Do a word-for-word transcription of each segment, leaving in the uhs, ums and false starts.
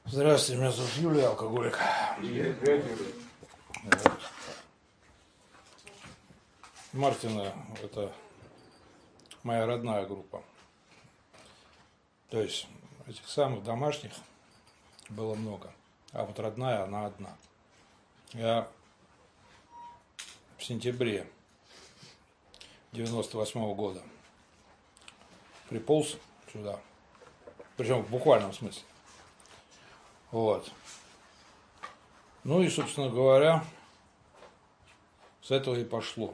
Здравствуйте, меня зовут Юлия, алкоголик. Мартина – это моя родная группа. То есть этих самых домашних было много, а вот родная она одна. Я в сентябре девяносто восьмого года приполз сюда, причем в буквальном смысле. Вот. Ну и, собственно говоря, с этого и пошло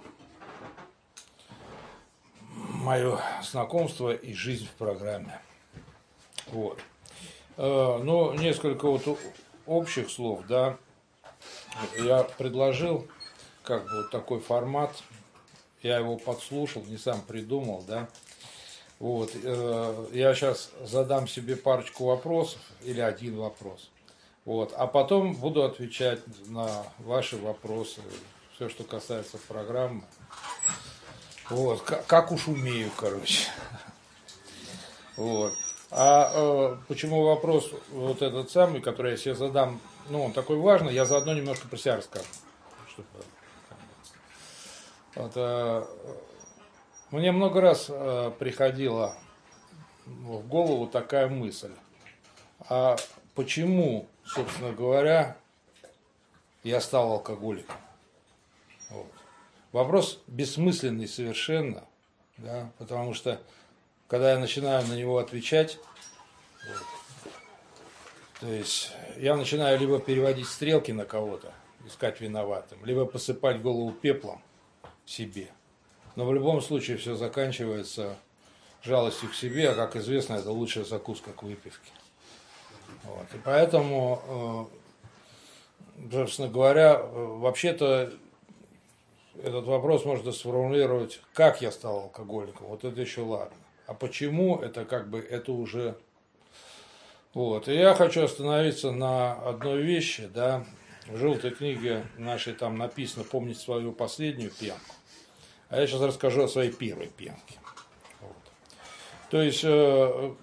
мое знакомство и жизнь в программе. Вот. Ну, несколько вот общих слов, да. Я предложил, как бы, вот такой формат. Я его подслушал, не сам придумал, да. Вот. Я сейчас задам себе парочку вопросов, или один вопрос. Вот. А потом буду отвечать на ваши вопросы, все, что касается программы. Вот. Как уж умею, короче. Вот. А э, почему вопрос вот этот самый, который я себе задам, ну, он такой важный, я заодно немножко про себя расскажу. Чтобы, вот, э, мне много раз э, приходила в голову такая мысль. А почему, собственно говоря, я стал алкоголиком? Вот. Вопрос бессмысленный совершенно, да, потому что когда я начинаю на него отвечать, вот, то есть я начинаю либо переводить стрелки на кого-то, искать виноватым, либо посыпать голову пеплом себе. Но в любом случае все заканчивается жалостью к себе, а, как известно, это лучшая закуска к выпивке. Вот. И поэтому, собственно говоря, вообще-то этот вопрос можно сформулировать, как я стал алкоголиком, вот это еще ладно. А почему, это как бы, это уже... Вот. И я хочу остановиться на одной вещи, да. В желтой книге нашей там написано «Помнить свою последнюю пьянку». А я сейчас расскажу о своей первой пьянке. Вот. То есть, э,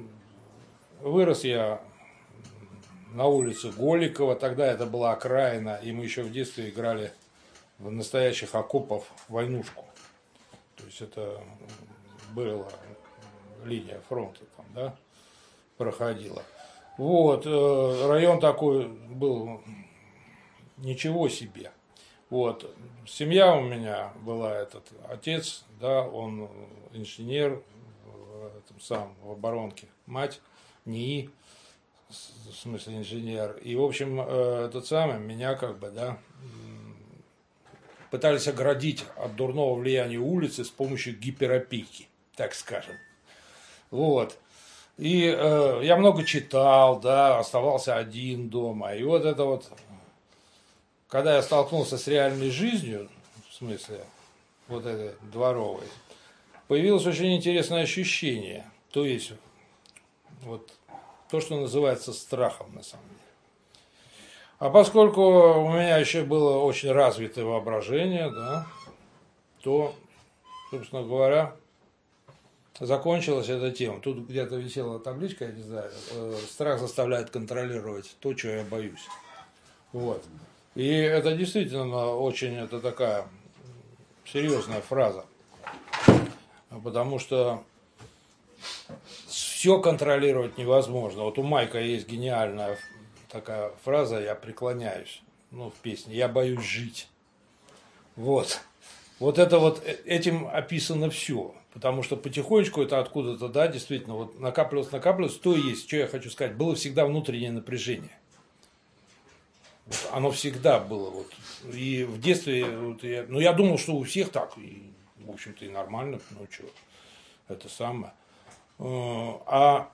вырос я на улице Голикова, тогда это была окраина, и мы еще в детстве играли в настоящих окопов войнушку. То есть, это была линия фронта там, да, проходила. Вот, э, район такой был ничего себе. Вот, семья у меня была, этот отец, да, он инженер, в этом самом, в оборонке, мать НИИ, в смысле инженер. И, в общем, э, этот самый, меня как бы, да, пытались оградить от дурного влияния улицы с помощью гиперопеки, так скажем. Вот. И э, я много читал, да, оставался один дома. И вот это вот, когда я столкнулся с реальной жизнью, в смысле, вот этой дворовой, появилось очень интересное ощущение. То есть, вот, то, что называется страхом, на самом деле. А поскольку у меня еще было очень развитое воображение, да, то, собственно говоря, закончилась эта тема. Тут где-то висела табличка, я не знаю, страх заставляет контролировать то, чего я боюсь. Вот. И это действительно очень, это такая серьезная фраза. Потому что все контролировать невозможно. Вот у Майка есть гениальная такая фраза, я преклоняюсь, ну, в песне, я боюсь жить. Вот. Вот это вот, этим описано все. Потому что потихонечку это откуда-то, да, действительно, вот накапливалось, накапливалось, то и есть, что я хочу сказать, было всегда внутреннее напряжение. Вот, оно всегда было. Вот. И в детстве, вот, я, ну, я думал, что у всех так, и, в общем-то, и нормально, ну, что, это самое. А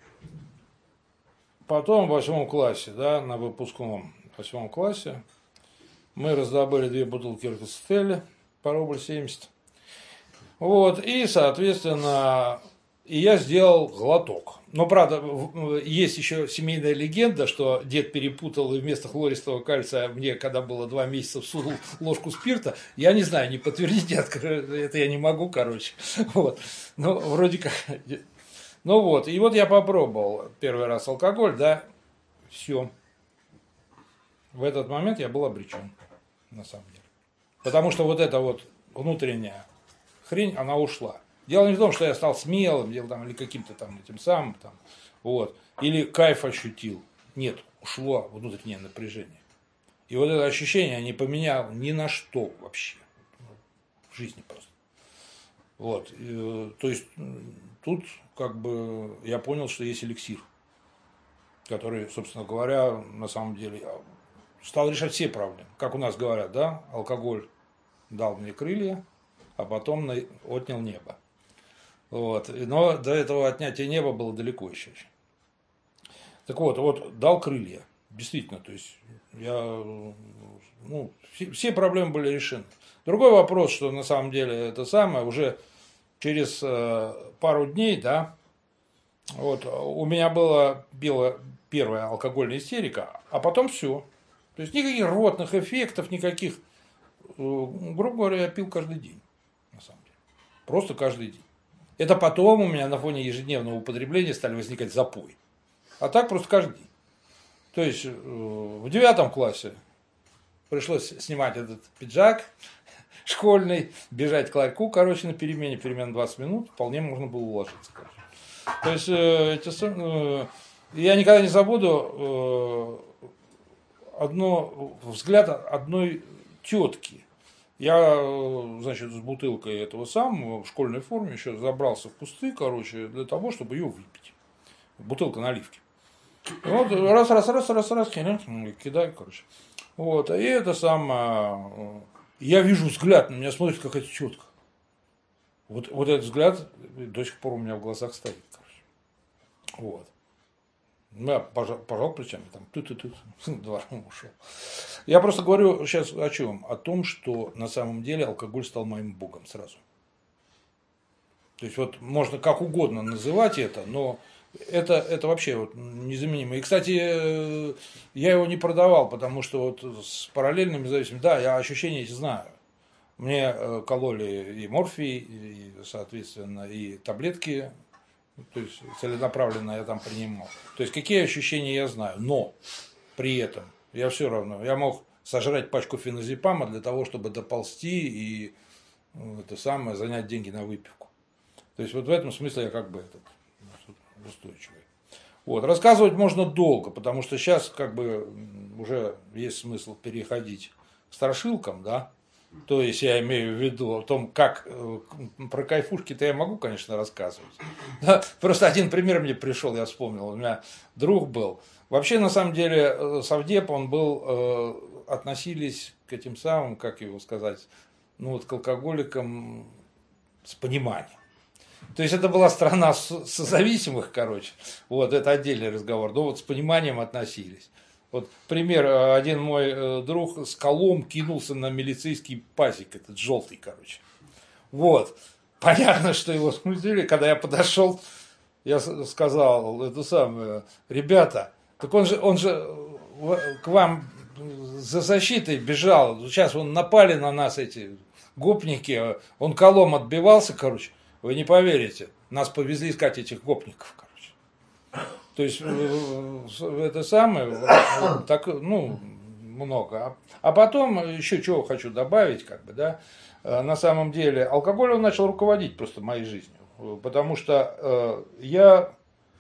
потом в восьмом классе, да, на выпускном восьмом классе, мы раздобыли две бутылки Рокфеллера по рубль семьдесят. Вот, и, соответственно, и я сделал глоток. Но, правда, есть еще семейная легенда, что дед перепутал и вместо хлористого кальция мне, когда было два месяца, всунул ложку спирта. Я не знаю, не подтвердите, это я не могу, короче. Вот. Ну, вроде как... Ну вот, и вот я попробовал первый раз алкоголь, да, Все. В этот момент я был обречен, на самом деле. Потому что вот эта вот внутренняя хрень, она ушла. Дело не в том, что я стал смелым, дело там, или каким-то там этим самым, там, вот, или кайф ощутил. Нет, ушло внутреннее напряжение. И вот это ощущение я не поменял ни на что вообще. В жизни просто. Вот. И, то есть, тут как бы я понял, что есть эликсир, который, собственно говоря, на самом деле стал решать все проблемы. Как у нас говорят, да, алкоголь дал мне крылья, а потом отнял небо. Вот. Но до этого отнятия неба было далеко еще. Так вот, вот дал крылья. Действительно, то есть я, ну, все, все проблемы были решены. Другой вопрос, что на самом деле это самое, уже через э, пару дней, да, вот, у меня была белая, первая алкогольная истерика, а потом все. То есть никаких рвотных эффектов, никаких, э, грубо говоря, я пил каждый день, на самом деле. Просто каждый день. Это потом у меня на фоне ежедневного употребления стали возникать запои. А так просто каждый день. То есть в девятом классе пришлось снимать этот пиджак школьный, бежать к ларьку, короче, на перемене, перемена двадцать минут, вполне можно было уложиться. Короче. То есть эти, я никогда не забуду одно, взгляд одной тетки. Я, значит, с бутылкой этого самого в школьной форме еще забрался в кусты, короче, для того, чтобы ее выпить. Бутылка наливки. Вот, раз, раз, раз, раз, раз, кидаю, короче. Вот, и это самое, я вижу взгляд, на меня смотрит какая-то тетка. Вот, вот этот взгляд до сих пор у меня в глазах стоит, короче. Вот. Я пожал, пожал плечами, там, тут-тут-тут, двором ушел. Я просто говорю сейчас о чем? О том, что на самом деле алкоголь стал моим богом сразу. То есть, вот можно как угодно называть это, но это, это вообще вот незаменимо. И, кстати, я его не продавал, потому что вот с параллельными зависимостями, да, я ощущения эти знаю. Мне кололи и морфий, и, соответственно, и таблетки, то есть целенаправленно я там принимал. То есть какие ощущения я знаю, но при этом я все равно, я мог сожрать пачку феназепама для того, чтобы доползти и это самое, занять деньги на выпивку. То есть вот в этом смысле я как бы этот устойчивый. Вот. Рассказывать можно долго, потому что сейчас как бы уже есть смысл переходить к страшилкам, да. То есть я имею в виду о том, как про кайфушки-то я могу, конечно, рассказывать. Да? Просто один пример мне пришел, я вспомнил. У меня друг был. Вообще, на самом деле, совдеп, он был, относились к этим самым, как его сказать, ну вот к алкоголикам с пониманием. То есть это была страна созависимых, короче. Вот, это отдельный разговор. Но вот с пониманием относились. Вот пример, один мой друг с колом кинулся на милицейский пазик, этот желтый, короче. Вот. Понятно, что его смутили. Когда я подошел, я сказал, это самое, ребята, так он же, он же к вам за защитой бежал. Сейчас вон напали на нас эти гопники, он колом отбивался, короче. Вы не поверите, нас повезли искать этих гопников, короче. То есть, это самое, так, ну, много. А потом, еще чего хочу добавить, как бы, да, на самом деле, алкоголь он начал руководить просто моей жизнью. Потому что я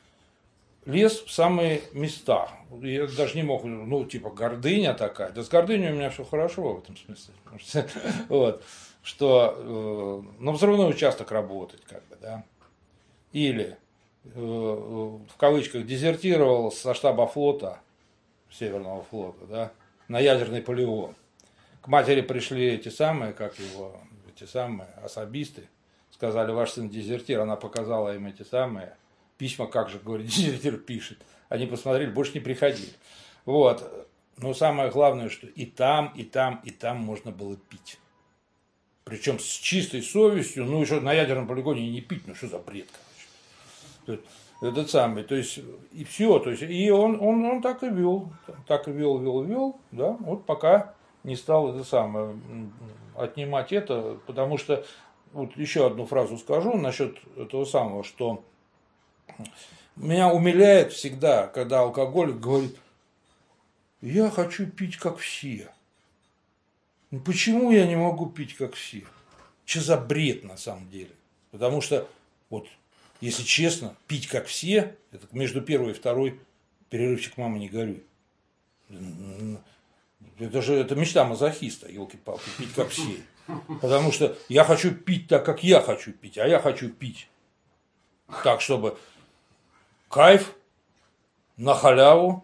лез в самые места. Я даже не мог, ну, типа, гордыня такая. Да с гордыней у меня все хорошо в этом смысле. Вот. Что э, на взрывной участок работать, как бы, да, или э, в кавычках дезертировал со штаба флота, Северного флота, да, на ядерный полигон. К матери пришли эти самые, как его, эти самые особисты, сказали, ваш сын дезертир, она показала им эти самые письма, как же, говорит, дезертир пишет. Они посмотрели, больше не приходили. Вот. Но самое главное, что и там, и там, и там можно было пить. Причем с чистой совестью, ну еще на ядерном полигоне не пить, ну что за бред, короче. Этот самый, то есть, и все, то есть, и он, он, он так и вел, так и вел, вел, вел, да, вот пока не стал это самое, отнимать это, потому что, вот еще одну фразу скажу насчет этого самого, что меня умиляет всегда, когда алкоголик говорит, я хочу пить как все. Ну, почему я не могу пить как все? Что за бред на самом деле? Потому что, вот, если честно, пить как все, это между первой и второй перерывчик «Мама, не горюй». Это же это мечта мазохиста, елки-палки, пить как все. Потому что я хочу пить так, как я хочу пить, а я хочу пить так, чтобы кайф, на халяву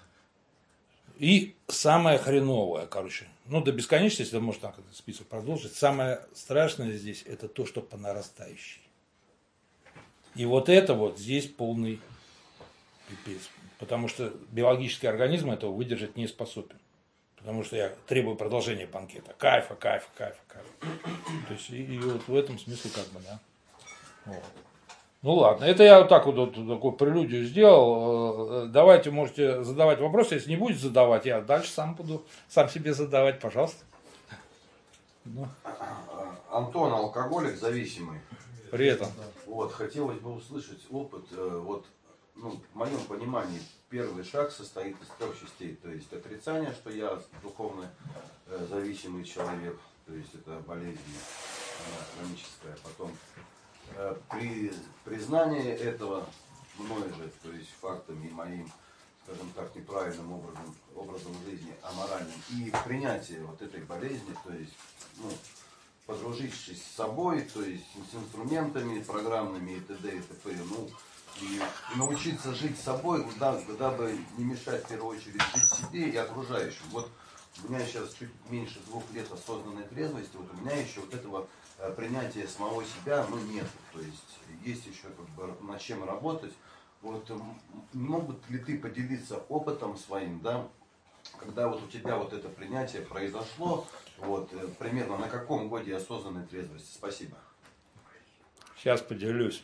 и самое хреновое, короче. Ну, до бесконечности, если можно так этот список продолжить, самое страшное здесь это то, что по нарастающей. И вот это вот здесь полный пипец. Потому что биологический организм этого выдержать не способен. Потому что я требую продолжения банкета. Кайфа, кайфа, кайфа, кайфа. То есть, и, и вот в этом смысле как бы, да. Вот. Ну ладно, это я вот так вот, вот такую прелюдию сделал. Давайте, можете задавать вопросы. Если не будете задавать, я дальше сам буду сам себе задавать, пожалуйста. Ну. Антон, алкоголик зависимый. При этом. Вот, хотелось бы услышать опыт. Вот, ну, в моем понимании, первый шаг состоит из трех частей. То есть отрицание, что я духовно зависимый человек. То есть это болезнь хроническая. Потом при признании этого мной же, то есть фактом и моим, скажем так, неправильным образом, образом жизни, аморальным, и принятие вот этой болезни, то есть, ну, подружившись с собой, то есть с инструментами программными и т.д. и т.п. Ну, и научиться жить собой, куда, куда бы не мешать в первую очередь жить себе и окружающим. Вот у меня сейчас чуть меньше двух лет осознанной трезвости, вот у меня еще вот этого принятия самого себя, ну, нет. То есть есть еще как бы над чем работать. Вот не могут ли ты поделиться опытом своим, да, когда вот у тебя вот это принятие произошло, вот примерно на каком годе осознанной трезвости? Спасибо. Сейчас поделюсь.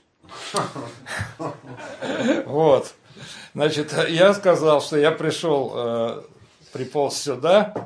Вот. Значит, я сказал, что я пришел, приполз сюда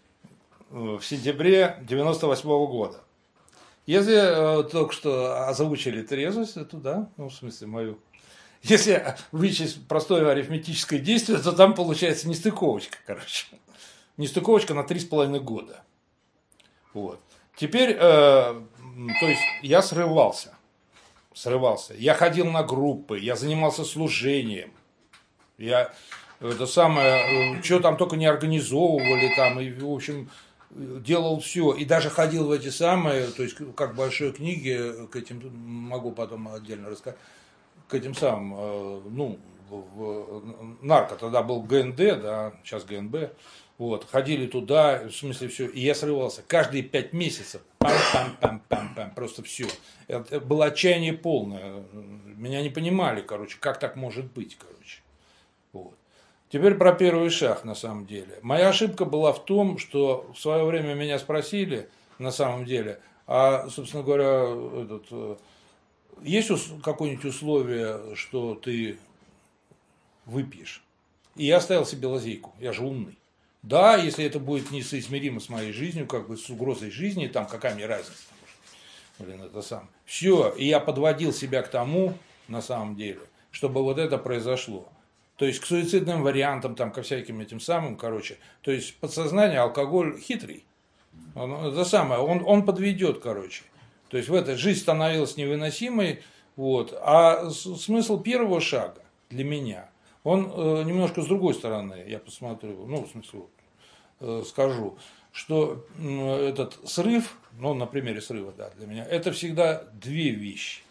в сентябре девяносто восьмого года. Если э, только что озвучили трезвость, это да, ну, в смысле, мою. Если вычесть простое арифметическое действие, то там получается нестыковочка, короче. Нестыковочка на три с половиной года. Вот. Теперь, э, то есть, я срывался. Срывался. Я ходил на группы, я занимался служением. Я, это самое, что там только не организовывали, там, и, в общем... делал все, и даже ходил в эти самые, то есть как большой книги, к этим, могу потом отдельно рассказать, к этим самым, ну, в нарко, тогда был гэ эн дэ, да, сейчас гэ эн бэ, вот, ходили туда, в смысле все, и я срывался, каждые пять месяцев, пам-пам-пам-пам-пам, просто все, это было отчаяние полное, меня не понимали, короче, как так может быть, короче, вот. Теперь про первый шаг, на самом деле. Моя ошибка была в том, что в свое время меня спросили, на самом деле, а, собственно говоря, этот, есть какое-нибудь условие, что ты выпьешь? И я оставил себе лазейку, я же умный. Да, если это будет несоизмеримо с моей жизнью, как бы с угрозой жизни, там какая мне разница? Блин, это сам. Все, и я подводил себя к тому, на самом деле, чтобы вот это произошло. То есть к суицидным вариантам, там, ко всяким этим самым, короче. То есть подсознание, алкоголь хитрый. Он, это самое, он, он подведет, короче. То есть в этой жизнь становилась невыносимой. Вот. А смысл первого шага для меня, он э, немножко с другой стороны, я посмотрю, ну, в смысле, вот, э, скажу, что э, этот срыв, ну, на примере срыва, да, для меня, это всегда две вещи.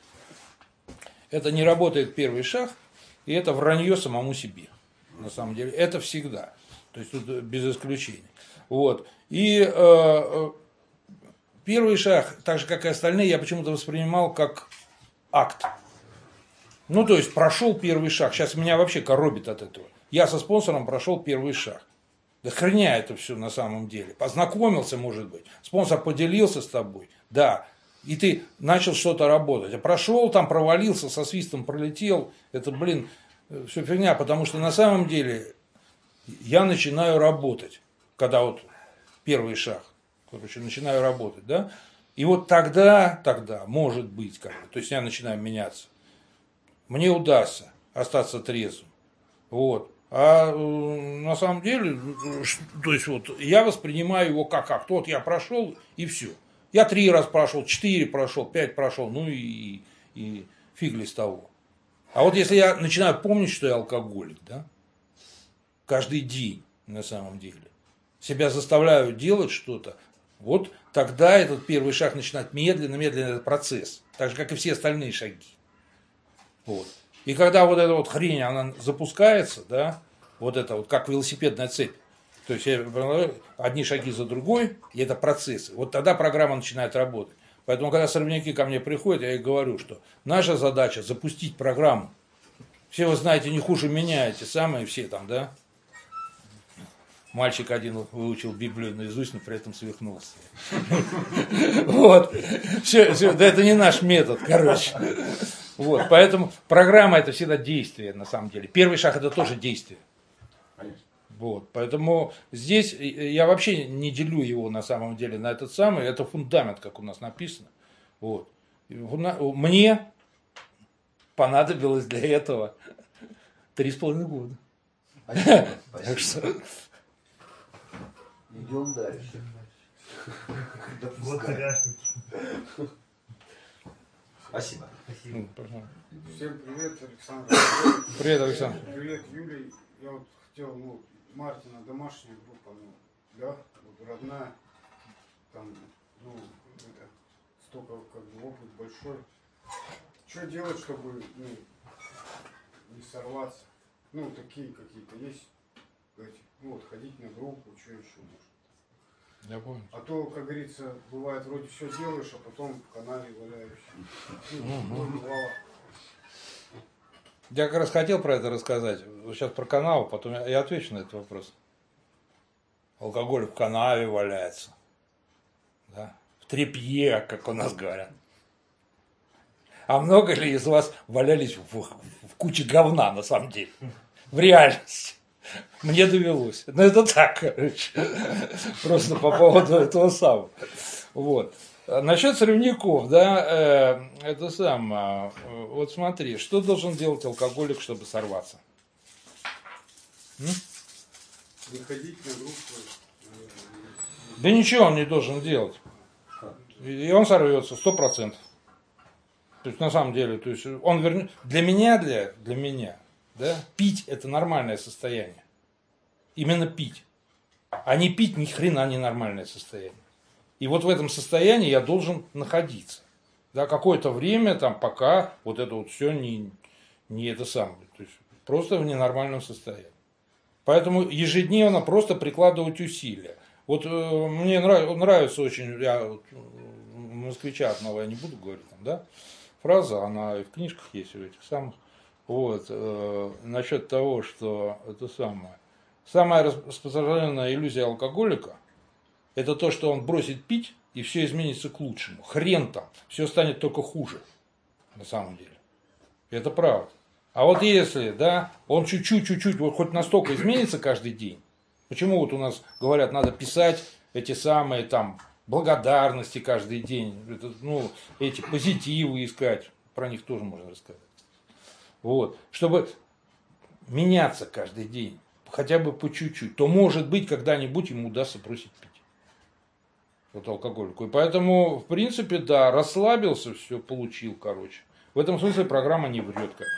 Это не работает первый шаг, и это вранье самому себе, на самом деле. Это всегда. То есть тут без исключения. Вот. И э, первый шаг, так же как и остальные, я почему-то воспринимал как акт. Ну, то есть прошел первый шаг. Сейчас меня вообще коробит от этого. Я со спонсором прошел первый шаг. Да хрня это все на самом деле. Познакомился, может быть. Спонсор поделился с тобой. Да. И ты начал что-то работать. А прошел там, провалился, со свистом пролетел. Это, блин, все фигня. Потому что на самом деле я начинаю работать. Когда вот первый шаг. Короче, начинаю работать, да. И вот тогда, тогда, может быть, как бы, то есть я начинаю меняться. Мне удастся остаться трезвым. Вот. А э, на самом деле, то есть вот я воспринимаю его как акт. Вот я прошел и все. Я три раза прошел, четыре прошел, пять прошел, ну и, и фиг ли с того. А вот если я начинаю помнить, что я алкоголик, да, каждый день на самом деле, себя заставляю делать что-то, вот тогда этот первый шаг начинает медленно-медленно этот процесс, так же, как и все остальные шаги. Вот. И когда вот эта вот хрень, она запускается, да, вот это вот как велосипедная цепь, то есть одни шаги за другой, и это процессы, вот тогда программа начинает работать. Поэтому, когда сорвняки ко мне приходят, я и говорю, что наша задача запустить программу. Все вы знаете, не хуже меня, эти самые все там, да. Мальчик один выучил Библию наизусть, но при этом свихнулся. Вот. Все, все, да это не наш метод, короче. Вот. Поэтому программа это всегда действие, на самом деле. Первый шаг это тоже действие. Вот. Поэтому здесь я вообще не делю его на самом деле на этот самый. Это фундамент, как у нас написано. Вот. Мне понадобилось для этого три с половиной года. Спасибо. Спасибо. Идем дальше. Спасибо. Всем привет, Александр. Привет, Александр. Привет, Юлий. Я вот хотел, ну, Мартина домашняя группа, ну, да, вот родная, там, ну, это, столько, как бы, опыт большой. Что делать, чтобы, ну, не сорваться? Ну, такие какие-то есть, эти, ну, вот, ходить на группу, что еще может? Я понял. А то, как говорится, бывает, вроде все делаешь, а потом в канале валяешься. Ну, Угу. бывало. Я как раз хотел про это рассказать. Сейчас про канал, потом я, я отвечу на этот вопрос. Алкоголь в канаве валяется. Да? В тряпье, как у нас говорят. А много ли из вас валялись в, в куче говна, на самом деле? В реальности. Мне довелось. Но это так, короче. Просто по поводу этого самого. Вот. Насчет сорвняков, да, э, это самое. Вот смотри, что должен делать алкоголик, чтобы сорваться? М? Выходить на группу. Да ничего он не должен делать. И он сорвется, сто процентов. То есть на самом деле, то есть он вернет. Для меня, для, для меня, да, пить это нормальное состояние. Именно пить. А не пить ни хрена не нормальное состояние. И вот в этом состоянии я должен находиться. Да, какое-то время, там, пока вот это вот все не, не это самое. То есть просто в ненормальном состоянии. Поэтому ежедневно просто прикладывать усилия. Вот э, мне нрав, нравится очень, я вот, москвича одного я не буду говорить, там, да, фраза, она и в книжках есть у этих самых. Вот, э, насчет того, что это самое. Самая распространенная иллюзия алкоголика – это то, что он бросит пить, и все изменится к лучшему. Хрен там, все станет только хуже, на самом деле. Это правда. А вот если, да, он чуть-чуть, чуть-чуть, вот хоть настолько изменится каждый день, почему вот у нас говорят, надо писать эти самые там благодарности каждый день, это, ну, эти позитивы искать, про них тоже можно рассказать. Вот, чтобы меняться каждый день, хотя бы по чуть-чуть, то может быть когда-нибудь ему удастся бросить пить. Вот алкоголику. И поэтому, в принципе, да, расслабился, все получил, короче. В этом смысле программа не врет как.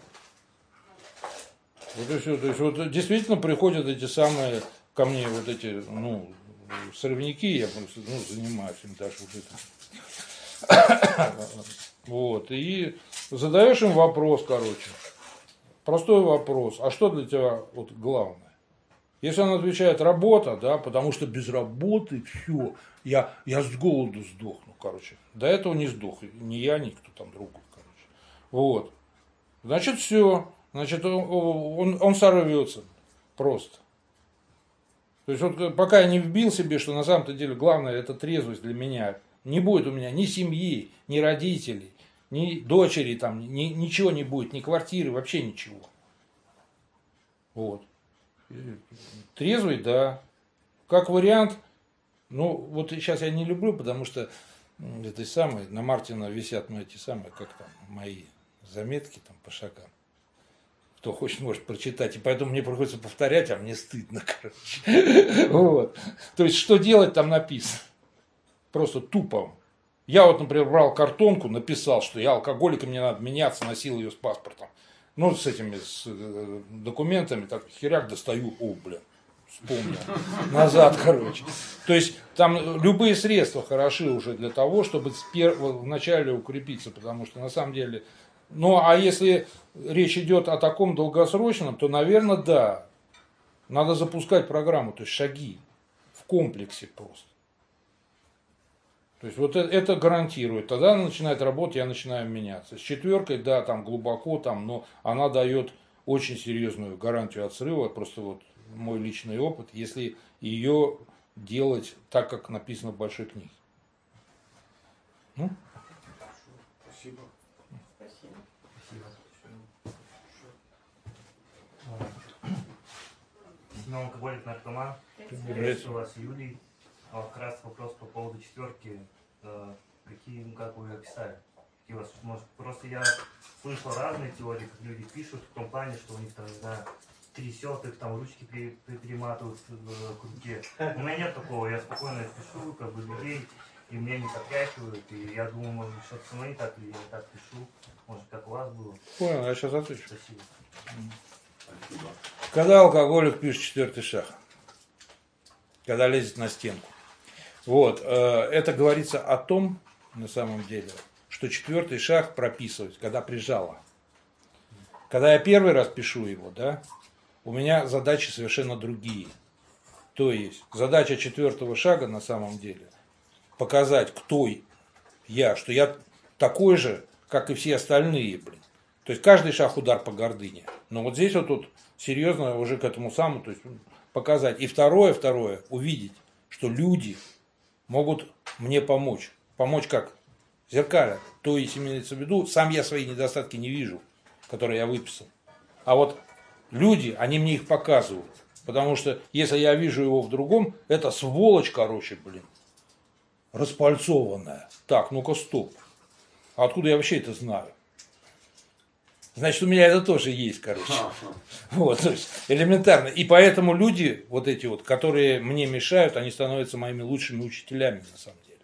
Вот и все. То есть вот действительно приходят эти самые ко мне вот эти, ну, сорвняки, я просто, ну, занимаюсь им даже вот это. Вот. И задаешь им вопрос, короче. Простой вопрос. А что для тебя вот главное? Если он отвечает работа, да, потому что без работы все, я, я с голоду сдохну, короче. До этого не сдох, ни я, ни кто там другой, короче. Вот. Значит, все. Значит, он, он, он сорвется. Просто. То есть, вот пока я не вбил себе, что на самом-то деле главное это трезвость для меня. Не будет у меня ни семьи, ни родителей, ни дочери, там, ни, ничего не будет, ни квартиры, вообще ничего. Вот. Трезвый, да. Как вариант, ну, вот сейчас я не люблю, потому что этой самой, на Мартина висят ну, эти самые, как там, мои заметки там по шагам. Кто хочет, может прочитать. И поэтому мне приходится повторять, а мне стыдно, короче. Вот. То есть, что делать, там написано. Просто тупо. Я вот, например, брал картонку, написал, что я алкоголик, и мне надо меняться, носил ее с паспортом. Ну, с этими с документами, так, херяк достаю, о, блин, вспомнил. Назад, короче. То есть, там любые средства хороши уже для того, чтобы вначале укрепиться, потому что, на самом деле... Ну, а если речь идет о таком долгосрочном, то, наверное, да. Надо запускать программу, то есть шаги в комплексе просто. То есть, вот это гарантирует. Тогда она начинает работать, я начинаю меняться. С четверкой, да, там глубоко, там, но она дает очень серьезную гарантию от срыва. Просто вот мой личный опыт, если ее делать так, как написано в большой книге. Ну? Спасибо. Семен алкоголик, наркоман. Приветствую вас, Юлий. А вот как раз вопрос по поводу четверки. Какие, ну, как вы описали? Какие у вас, может, просто я слышал разные теории, как люди пишут, в том плане, что у них там, не знаю, трясет их, там ручки при, при, перематывают в круге. У меня нет такого, я спокойно пишу, как бы людей, и меня не потряхивают, и я думаю, может, что-то со мной не так, или я не так пишу. Может, как у вас было? Понял, я сейчас отвечу. Спасибо. Спасибо. Когда алкоголик пишет четвертый шаг? Когда лезет на стенку. Вот, это говорится о том, на самом деле, что четвертый шаг прописывать, когда прижало. Когда я первый раз пишу его, да, у меня задачи совершенно другие. То есть, задача четвертого шага на самом деле показать, кто я, что я такой же, как и все остальные, блин. То есть, каждый шаг удар по гордыне. Но вот здесь вот тут серьезно уже к этому самому, то есть, показать. И второе, второе, увидеть, что люди могут мне помочь. Помочь как? Зеркаля. То есть, имеется в виду, сам я свои недостатки не вижу, которые я выписал. А вот люди, они мне их показывают. Потому что, если я вижу его в другом, это сволочь, короче, блин, распальцованная. Так, ну-ка, стоп. А откуда я вообще это знаю? Значит, у меня это тоже есть, короче. Вот, то есть, элементарно. И поэтому люди, вот эти вот, которые мне мешают, они становятся моими лучшими учителями, на самом деле.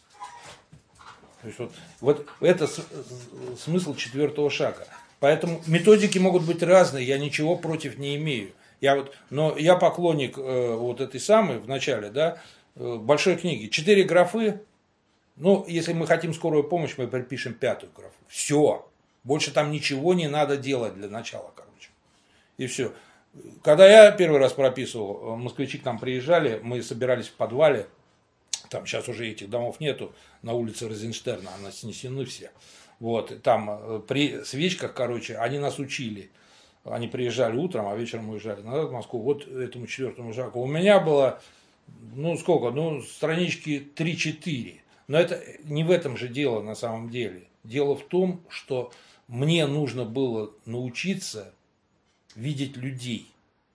То есть, вот, вот это смысл четвертого шага. Поэтому методики могут быть разные, я ничего против не имею. Я вот, но я поклонник э, вот этой самой, в начале, да, э, большой книги. Четыре графы, ну, если мы хотим скорую помощь, мы припишем пятую графу. Все. Больше там ничего не надо делать для начала, короче. И все. Когда я первый раз прописывал, москвичи к нам приезжали, мы собирались в подвале, там сейчас уже этих домов нету, на улице Розенштерна, она снесены все. Вот, там при свечках, короче, они нас учили. Они приезжали утром, а вечером уезжали назад в Москву. Вот этому четвертому шагу. У меня было, ну сколько, ну странички три-четыре. Но это не в этом же дело на самом деле. Дело в том, что мне нужно было научиться видеть людей,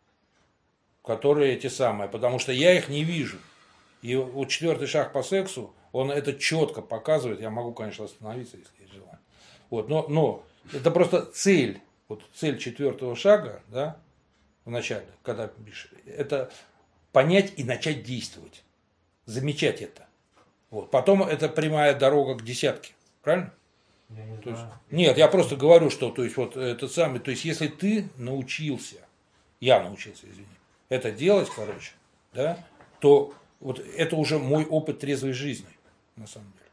которые эти самые, потому что я их не вижу. И вот четвертый шаг по сексу, он это четко показывает. Я могу, конечно, остановиться, если есть желание. Вот, но, но это просто цель. Вот цель четвертого шага, да, в начале, когда пишешь, это понять и начать действовать. Замечать это. Вот. Потом это прямая дорога к десятке. Правильно? Я не То есть, знаю. нет, я просто говорю, что то есть, вот этот самый, то есть, если ты научился, я научился, извини, это делать, короче, да, то вот это уже мой опыт трезвой жизни, на самом деле.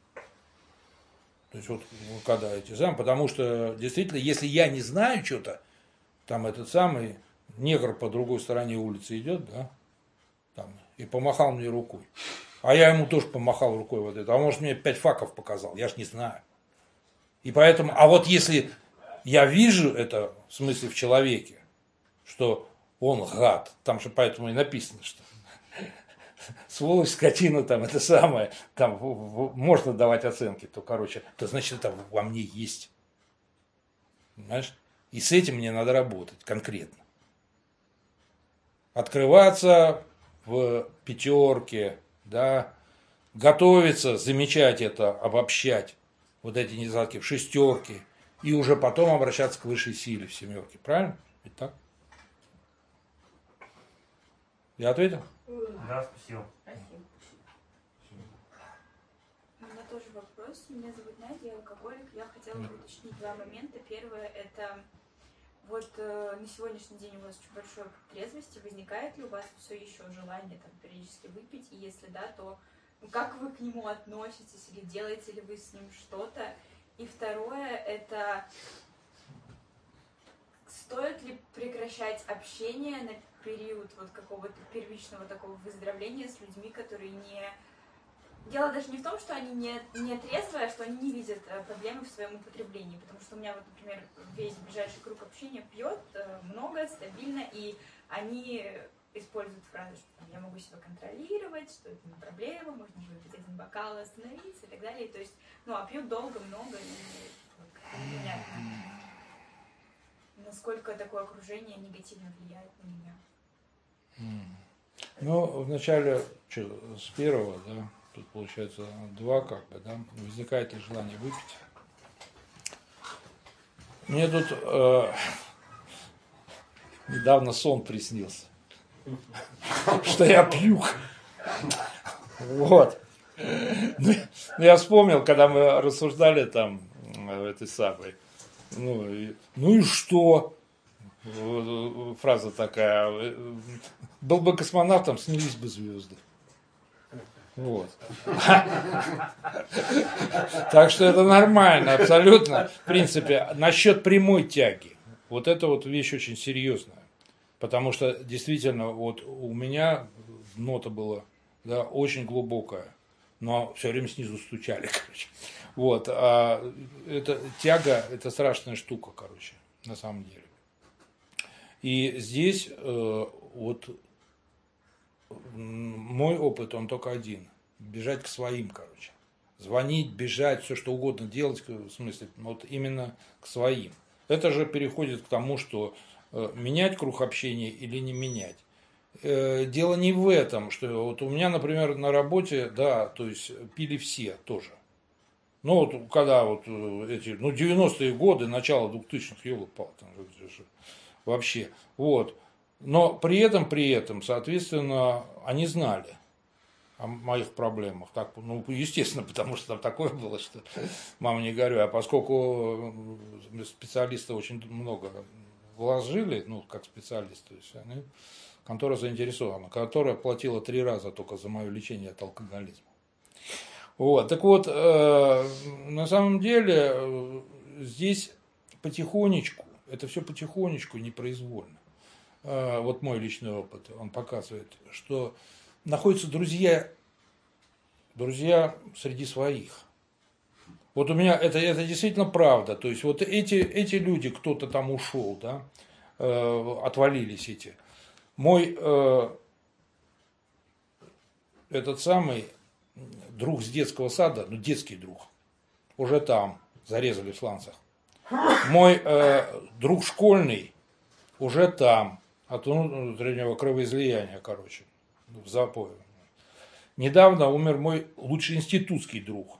То есть, вот когда эти самые, потому что, действительно, если я не знаю что-то, там этот самый негр по другой стороне улицы идет, да, там, и помахал мне рукой. А я ему тоже помахал рукой вот это. А может, мне пять факов показал, я ж не знаю. И поэтому, а вот если я вижу это, в смысле, в человеке, что он гад, там же поэтому и написано, что сволочь, скотина, там, это самое, там, можно давать оценки, то, короче, то, значит, это во мне есть. Понимаешь? И с этим мне надо работать конкретно. Открываться в пятерке, да, готовиться, замечать это, обобщать, вот эти недостатки в шестерке, и уже потом обращаться к высшей силе в семерке. Правильно? Ведь так? Я ответил? Да, спасибо. Спасибо. У меня тоже вопрос. Меня зовут Надя, я алкоголик. Я хотела бы уточнить два момента. Первое, это вот э, на сегодняшний день у вас очень большой опыт трезвости. Возникает ли у вас все еще желание там периодически выпить? И если да, то ну, как вы к нему относитесь? Или делаете ли вы с ним что-то? И второе, это стоит ли прекращать общение на период вот какого-то первичного такого выздоровления с людьми, которые не... Дело даже не в том, что они не, не трезвые, а что они не видят э, проблемы в своем употреблении. Потому что у меня вот, например, весь ближайший круг общения пьет э, много, стабильно, и они используют фразы, что там, я могу себя контролировать, что это не проблема, можно же выпить один бокал и остановиться и так далее. То есть, ну, а пьют долго, много, и непонятно, насколько такое окружение негативно влияет на меня. Ну, вначале что, с первого, да, тут получается два как бы, да, возникает ли желание выпить. Мне тут э, недавно сон приснился, что я пью. Вот. Ну, я вспомнил, когда мы рассуждали там в этой самой. Ну и, ну и что? Фраза такая. Был бы космонавтом, снялись бы звезды. Вот. Так что это нормально, абсолютно. В принципе, насчет прямой тяги. Вот это вот вещь очень серьезная. Потому что действительно, вот у меня нота была, да, очень глубокая. Но все время снизу стучали, короче. Вот. А это тяга, это страшная штука, короче, на самом деле. И здесь э, вот мой опыт, он только один. Бежать к своим, короче. Звонить, бежать, все что угодно делать, в смысле, вот именно к своим. Это же переходит к тому, что э, менять круг общения или не менять. Э, дело не в этом, что вот у меня, например, на работе, да, то есть пили все тоже. Ну вот когда вот эти, ну девяностые годы, начало двухтысячных, ёлок-палок, там же вообще, вот. Но при этом, при этом, соответственно, они знали о моих проблемах. Так, ну, естественно, потому что там такое было, что мама не горюй. А поскольку специалисты очень много вложили, ну, как специалисты, то есть они, контора заинтересована, которая платила три раза только за мое лечение от алкоголизма. Вот, так вот, э, на самом деле, э, здесь потихонечку, это все потихонечку, непроизвольно. Э, вот мой личный опыт, он показывает, что находятся друзья, друзья среди своих. Вот у меня это, это действительно правда. То есть вот эти, эти люди, кто-то там ушел, да, э, отвалились эти. Мой э, этот самый друг с детского сада, ну детский друг, уже там, зарезали в сланцах. Мой э, друг школьный уже там, от внутреннего кровоизлияния, короче, в запое. Недавно умер мой лучший институтский друг.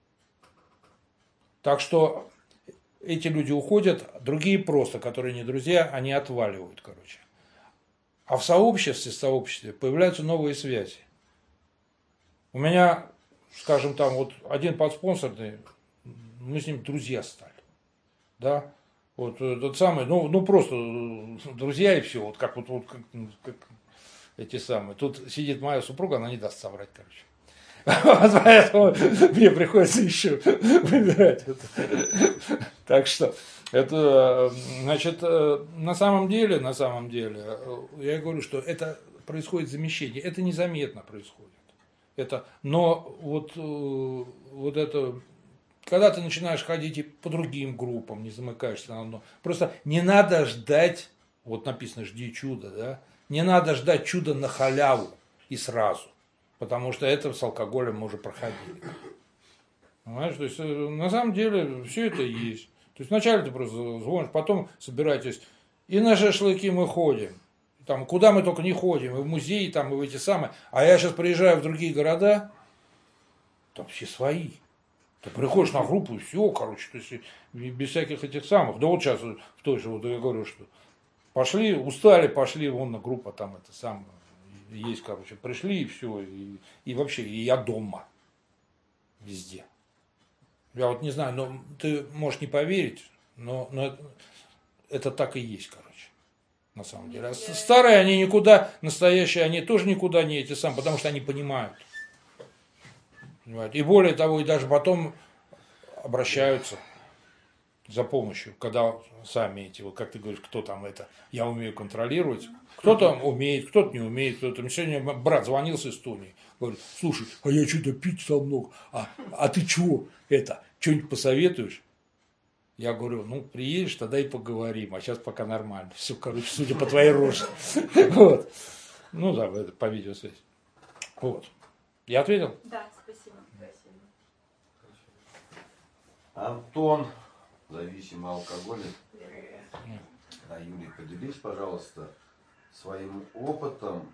Так что эти люди уходят, другие просто, которые не друзья, они отваливают, короче. А в сообществе, в сообществе появляются новые связи. У меня, скажем, там вот один подспонсорный, мы с ним друзья стали. Да? Вот тот самый, ну, ну просто друзья и все, вот как вот, вот как, как эти самые. Тут сидит моя супруга, она не даст соврать, короче. Вот поэтому мне приходится еще выбирать это. Так что, это, значит, на самом деле, на самом деле, я говорю, что это происходит замещение, это незаметно происходит. Это, но вот, вот это, когда ты начинаешь ходить и по другим группам, не замыкаешься на одно, просто не надо ждать, вот написано «жди чуда», да, не надо ждать чуда на халяву и сразу, потому что это с алкоголем мы уже проходили. Понимаешь, то есть на самом деле все это есть. То есть вначале ты просто звонишь, потом собираетесь, и на шашлыки мы ходим. Там, куда мы только не ходим, и в музеи, там, и в эти самые. А я сейчас приезжаю в другие города, там все свои. Ты приходишь на группу, и все, короче, то есть без всяких этих самых. Да вот сейчас в той же, вот я говорю, что пошли, устали, пошли, вон на группа там это самое. Есть, короче, пришли и все. И, и вообще, и я дома. Везде. Я вот не знаю, но ты можешь не поверить, но, но это, это так и есть, короче. На самом деле. А старые, они никуда, настоящие, они тоже никуда не эти самые, потому что они понимают. Понимаете? И более того, и даже потом обращаются за помощью, когда сами эти, вот как ты говоришь, кто там это, я умею контролировать, кто-то умеет, кто-то не умеет, кто-то. Сегодня брат звонил с Эстонии, говорит, слушай, а я что-то пить стал много, а, а ты чего, это, что-нибудь посоветуешь? Я говорю, ну, приедешь, тогда и поговорим, а сейчас пока нормально. Все, короче, судя по твоей роже. Вот. Ну, да, по видеосвязи. Вот. Я ответил? Да, спасибо. Антон, зависимый алкоголик. Да, Юлий, поделись, пожалуйста, своим опытом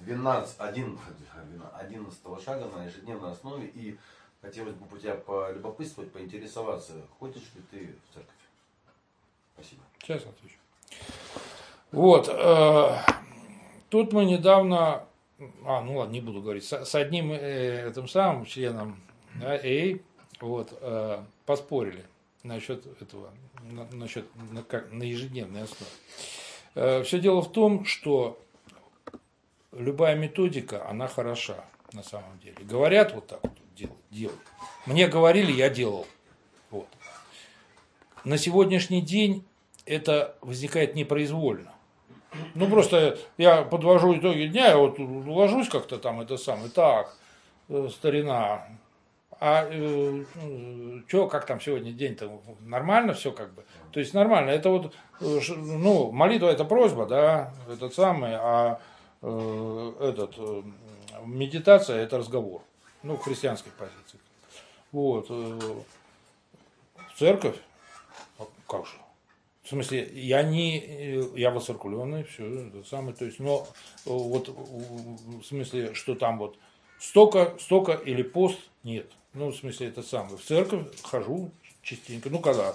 одиннадцатого шага на ежедневной основе. И хотелось бы у тебя полюбопытствовать, поинтересоваться, ходишь ли ты в церковь? Спасибо. Сейчас отвечу. Вот. Э, тут мы недавно, а, ну ладно, не буду говорить, с, с одним э, этим самым членом, да, эй, вот, э, поспорили насчет этого, на, насчет на, как, на ежедневной основе. Э, все дело в том, что любая методика, она хороша на самом деле. Говорят вот так вот, делай, делай. Мне говорили, я делал. Вот. На сегодняшний день это возникает непроизвольно. Ну, просто я подвожу итоги дня, я вот ложусь как-то там, это самое, так, старина, а э, что, как там сегодня день-то, нормально все как бы? То есть нормально, это вот, ну, молитва это просьба, да, этот самый, а э, этот, э, медитация это разговор, ну, в христианской позиции. Вот, э, в церковь, как же? В смысле, я не, я воцерквленный, все, это самое, то есть, но вот в смысле, что там вот столько, столько или пост, нет. Ну, в смысле, это самое, в церковь хожу частенько, ну, когда?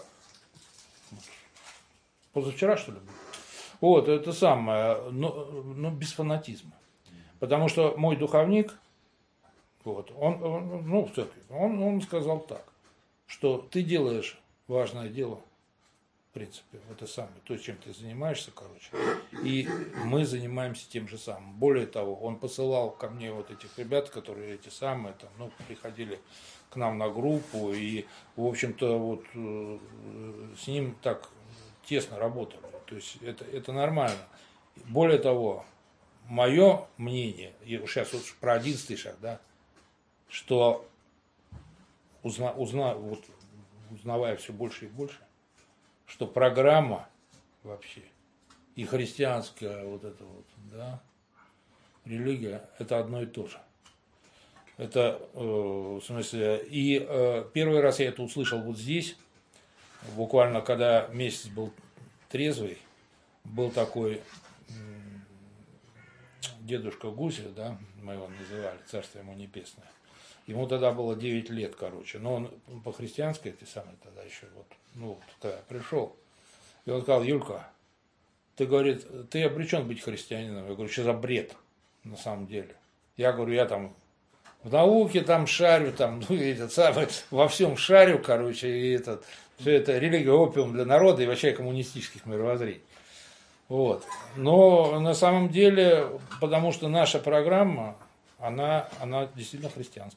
Позавчера, что ли? Вот, это самое, но, но без фанатизма. Потому что мой духовник, вот, он, он ну, в церкви, он, он сказал так, что ты делаешь важное дело, в принципе, это самое, то, чем ты занимаешься, короче. И мы занимаемся тем же самым. Более того, он посылал ко мне вот этих ребят, которые эти самые, там, ну, приходили к нам на группу, и, в общем-то, вот э, с ним так тесно работали. То есть это, это нормально. Более того, мое мнение, и сейчас вот про одиннадцатый шаг, да, что узна, узна, вот, узнавая все больше и больше, что программа вообще и христианская вот эта вот, да, религия, это одно и то же. Это, э, в смысле, и э, первый раз я это услышал вот здесь, буквально когда месяц был трезвый, был такой э, дедушка Гуся, да, мы его называли, царство ему небесное. Ему тогда было девять лет, короче, но он по-христиански, эти самые тогда еще, вот, ну, тогда пришел. И он сказал, Юлька, ты, говорит, ты обречен быть христианином. Я говорю, что за бред на самом деле? Я говорю, я там в науке там шарю, там, ну, этот самый, во всем шарю, короче, и этот, все это религия опиум для народа и вообще коммунистических мировоззрений. Вот. Но на самом деле, потому что наша программа, она, она действительно христианская.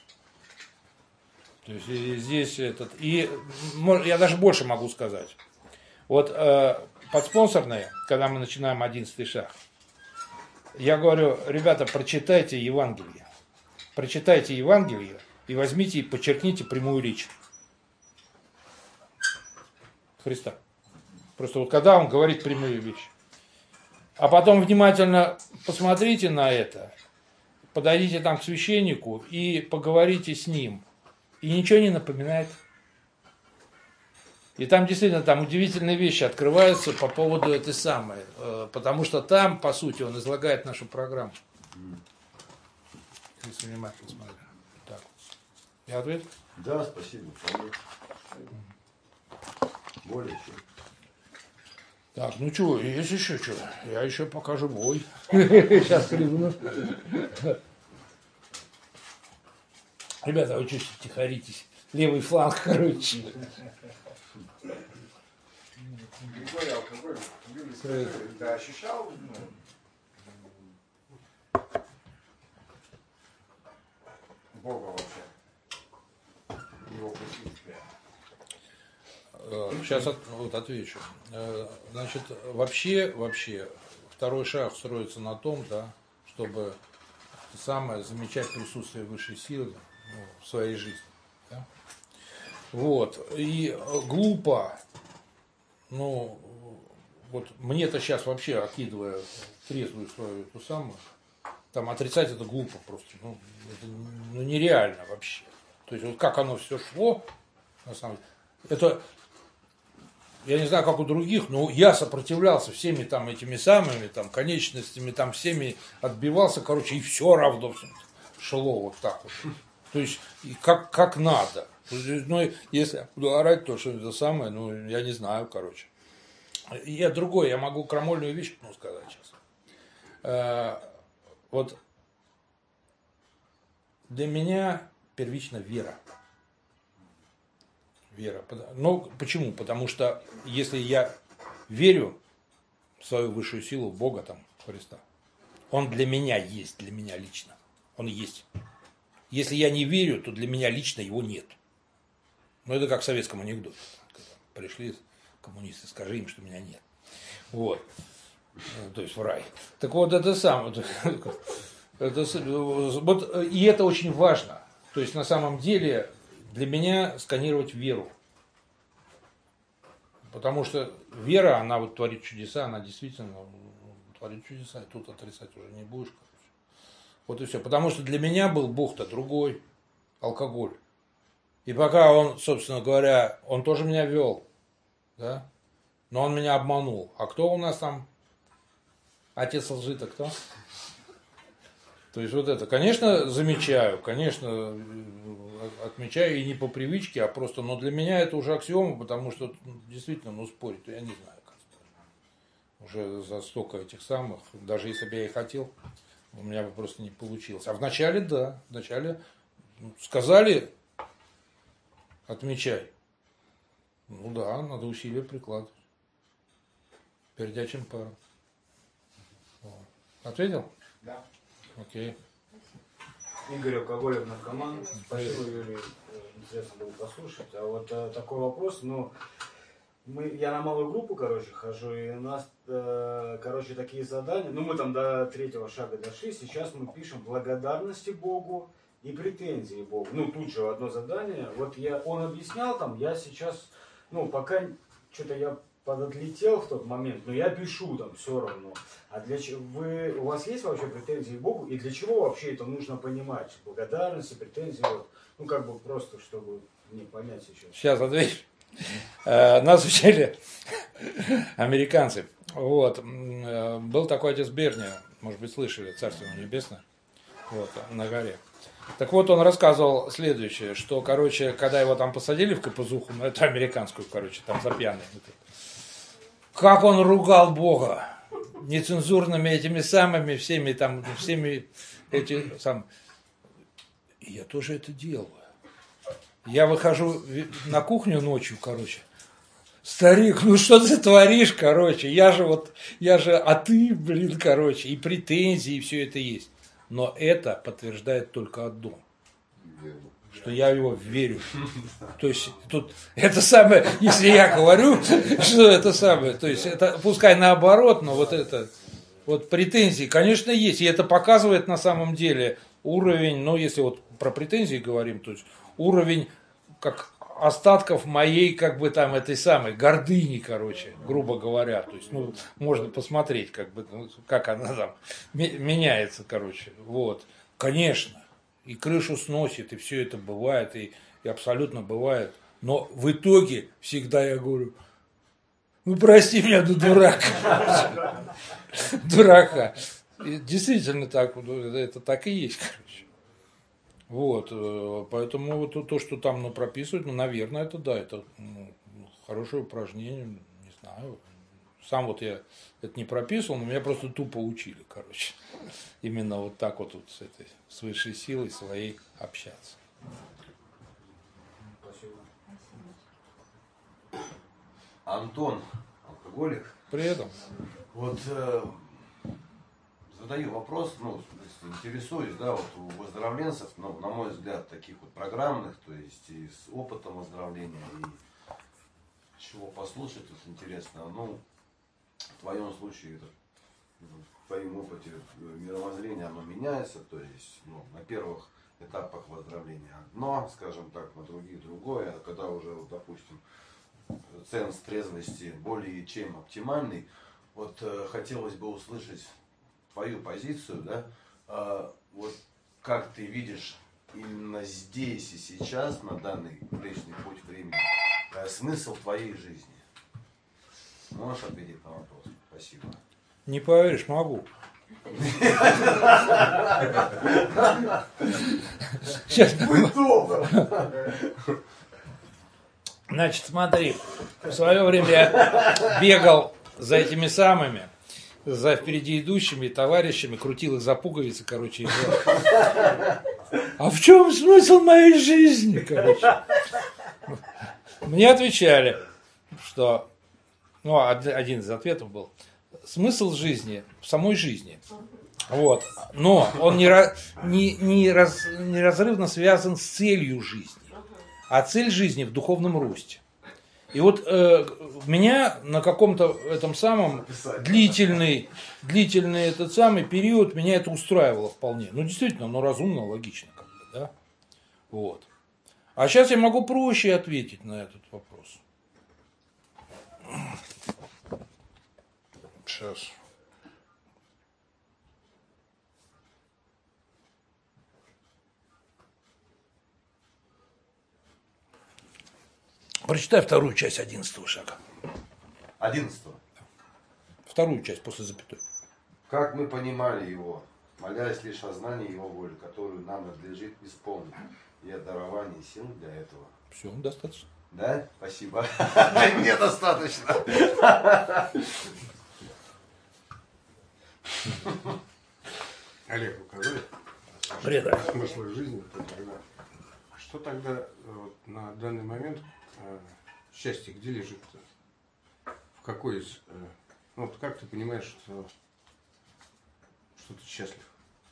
То есть и здесь этот, и я даже больше могу сказать. Вот э, подспонсорные, когда мы начинаем одиннадцатый шаг, я говорю, ребята, прочитайте Евангелие. Прочитайте Евангелие и возьмите и подчеркните прямую речь Христа. Просто вот когда он говорит прямые вещи. А потом внимательно посмотрите на это, подойдите там к священнику и поговорите с ним. И ничего не напоминает. И там действительно там удивительные вещи открываются по поводу этой самой. Потому что там, по сути, он излагает нашу программу. Если внимательно смотреть. Так. Я ответил? Да, спасибо. Более чем. Так, ну что, есть еще что? Я еще покажу бой. Сейчас хлебну. Ребята, вы что тихоритесь? Левый фланг, короче. Григорий, алкоголь, Юрий, скажи, ты ощущал, ну, Бога вообще? Его присутствие? Сейчас от, вот отвечу. Значит, вообще, вообще, второй шаг строится на том, да, чтобы самое замечать присутствие высшей силы, ну, в своей жизни. Да? Вот. И глупо, ну, вот мне-то сейчас вообще, окидывая трезвую свою эту самую, там отрицать это глупо просто, ну, это ну, нереально вообще. То есть вот как оно все шло, на самом деле, это, я не знаю, как у других, но я сопротивлялся всеми там этими самыми там конечностями, там всеми отбивался, короче, и все равно шло вот так вот. То есть и как, как надо. Ну, если я буду орать, то что это самое, ну, я не знаю, короче. Я другой, я могу крамольную вещь ну, сказать сейчас. Вот для меня первично вера. Вера. Ну, почему? Потому что если я верю в свою высшую силу, в Бога, там, Христа, Он для меня есть, для меня лично. Он есть. Если я не верю, то для меня лично его нет. Ну, это как в советском анекдоте. Когда пришли коммунисты, скажи им, что меня нет. Вот. То есть в рай. Так вот, это самое. Это, вот, и это очень важно. То есть, на самом деле, для меня сканировать веру. Потому что вера, она вот творит чудеса, она действительно творит чудеса. И тут отрицать уже не будешь. Короче. Вот и все. Потому что для меня был Бог-то другой. Алкоголь. И пока он, собственно говоря, он тоже меня вел. Да? Но он меня обманул. А кто у нас там? Отец лжи-то кто? То есть вот это, конечно, замечаю, конечно, отмечаю и не по привычке, а просто, но для меня это уже аксиома, потому что действительно, ну спорить, я не знаю, как спорить. Уже за столько этих самых, даже если бы я и хотел, у меня бы просто не получилось. А вначале, да, вначале сказали, отмечай. Ну да, надо усилия прикладывать. Пердячим паром. Ответил? Да. Окей. Игорь Алкоголев, наркоман. Спасибо, Юрий. Интересно было послушать. А вот а, такой вопрос, ну, мы, я на малую группу, короче, хожу, и у нас, э, короче, такие задания, ну, мы там до третьего шага дошли, сейчас мы пишем благодарности Богу и претензии Богу. Ну, тут же одно задание, вот я, он объяснял там, я сейчас, ну, пока что-то я подотлетел в тот момент, но я пишу там все равно. А для чего вы, у вас есть вообще претензии к Богу? И для чего вообще это нужно понимать? Благодарности, претензии, вот, ну как бы просто, чтобы не понять сейчас. Сейчас отвечу. Нас учили американцы. Вот. Был такой отец Берни, может быть, слышали, Царство Небесное, вот, на горе. Так вот, он рассказывал следующее, что, короче, когда его там посадили в капузуху, ну, это американскую, короче, там за пьяный, как он ругал Бога нецензурными этими самыми, всеми там, всеми этими самыми. И я тоже это делаю. Я выхожу на кухню ночью, короче. Старик, ну что ты творишь, короче? Я же вот, я же, а ты, блин, короче, и претензии, и все это есть. Но это подтверждает только одно. Что я его верю. То есть тут это самое, если я говорю, что это самое, то есть это пускай наоборот, но вот это, вот претензии, конечно, есть. И это показывает на самом деле уровень, ну если вот про претензии говорим, то есть уровень как остатков моей, как бы там, этой самой гордыни, короче, грубо говоря. То есть, ну, можно посмотреть, как бы, ну, как она там меняется, короче. Вот. Конечно. И крышу сносит, и все это бывает, и, и абсолютно бывает. Но в итоге всегда я говорю, ну прости меня, ну дурак. Дурака. И действительно так, это так и есть, короче. Вот, э, поэтому вот то, то, что там ну, прописывают, ну, наверное, это да, это ну, хорошее упражнение, не знаю. Сам вот я это не прописывал, но меня просто тупо учили, короче. Именно вот так вот, вот с этой, с высшей силой своей общаться. Спасибо. Антон, алкоголик. При этом Вот э, задаю вопрос, ну, интересуюсь, да, вот у выздоровленцев, ну, на мой взгляд, таких вот программных, то есть и с опытом выздоровления, и чего послушать, вот интересно, ну, в твоем случае, это, в твоем опыте мировоззрение, оно меняется, то есть, ну, на первых этапах выздоровления одно, скажем так, на других другое, а когда уже, вот, допустим, ценз трезвости более чем оптимальный, вот э, хотелось бы услышать твою позицию, да, э, вот как ты видишь именно здесь и сейчас, на данный Млечный Путь времени, э, смысл твоей жизни. Можешь ответить на вопрос? Спасибо. не поверишь, могу. Сейчас. Значит, смотри, в свое время я бегал за этими самыми, за впереди идущими товарищами, крутил их за пуговицы, короче. И а в чем смысл моей жизни, короче? Мне отвечали, что, ну, один из ответов был, смысл жизни в самой жизни. Вот. Но он не, не, не, раз, неразрывно связан с целью жизни. А цель жизни в духовном росте. И вот э, меня на каком-то этом самом длительный, длительный этот самый период, меня это устраивало вполне. Ну, действительно, ну, разумно, логично, как бы, да. Вот. А сейчас я могу проще ответить на этот вопрос. Сейчас. Прочитай вторую часть одиннадцатого шага. Одиннадцатого. Вторую часть после запятой. Как мы понимали его, молясь лишь о знании его воли, которую нам надлежит исполнить, и о даровании сил для этого. Все, достаточно. Да? Спасибо. Мне достаточно. Олег, укажи. Предай. Смысл жизни. Тогда. Что тогда вот, на данный момент э, счастье где лежит? В какой из... Э, ну, вот как ты понимаешь, что, что ты счастлив?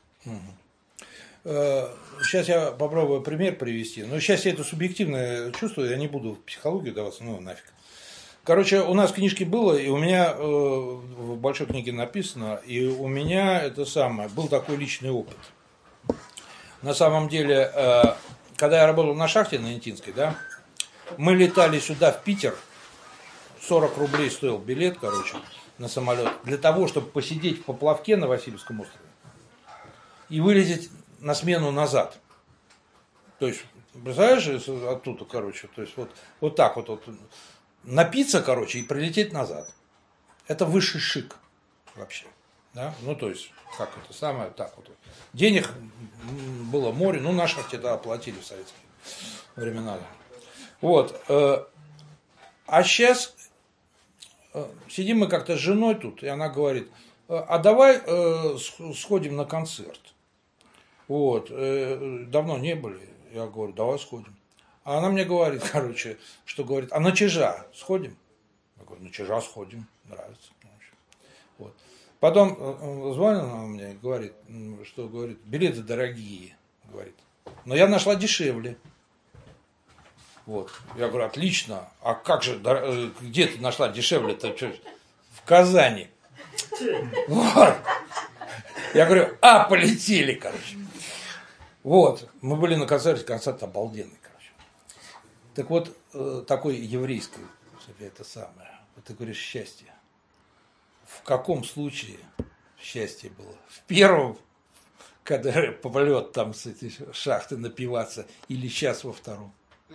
Сейчас я попробую пример привести. Но счастье это субъективное чувство, я не буду в психологию даваться, ну нафиг. Короче, у нас в книжке было, и у меня э, в большой книге написано, и у меня это самое, был такой личный опыт. На самом деле, э, когда я работал на шахте на Интинской, да, мы летали сюда, в Питер, сорок рублей стоил билет, короче, на самолет, для того, чтобы посидеть в поплавке на Васильевском острове и вылететь на смену назад. То есть, представляешь, оттуда, короче, то есть вот, вот так вот, вот напиться, короче, и прилететь назад. Это высший шик вообще. Да? Ну, то есть, как это самое, так вот. Денег было море, ну, на шахте да, оплатили в советские времена. Вот. А сейчас сидим мы как-то с женой тут, и она говорит, а давай сходим на концерт. Вот. Давно не были. Я говорю, давай сходим. А она мне говорит, короче, что говорит, а на Чижа сходим? Я говорю, на Чижа сходим, нравится. Вот. Потом звонит она мне и говорит, что говорит, билеты дорогие, говорит. Но я нашла дешевле. Вот. Я говорю, отлично. А как же, где ты нашла дешевле-то? В Казани. Вот. Я говорю, а, полетели, короче. Вот. Мы были на концерте, концерт обалденный, короче. Так вот, такой еврейский, это самое. Вот ты говоришь, счастье. В каком случае счастье было? В первом, когда полет там с этой шахты напиваться, или сейчас во втором?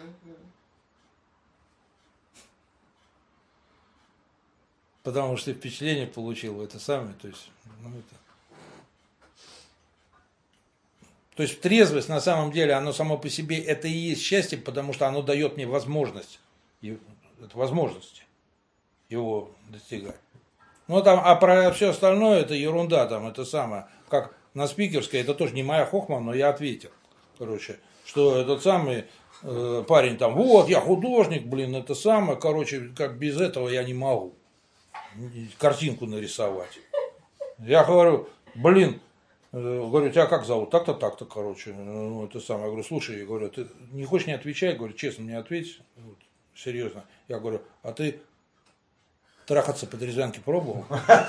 Потому что впечатление получил это самое, то есть, ну это. То есть трезвость на самом деле, оно само по себе, это и есть счастье, потому что оно дает мне возможность, это возможности его достигать. Ну там, а про все остальное это ерунда, там, это самое, как на спикерской, это тоже не моя хохма, но я ответил, короче, что этот самый э, парень там, вот, я художник, блин, это самое, короче, как без этого я не могу картинку нарисовать. Я говорю, блин, говорю, тебя как зовут? Так-то, так-то, короче. Ну, это самое. Я говорю, слушай, я говорю, ты не хочешь не отвечай? Я говорю, честно мне ответь. Вот, серьезно. Я говорю, а ты трахаться по трезвянке пробовал?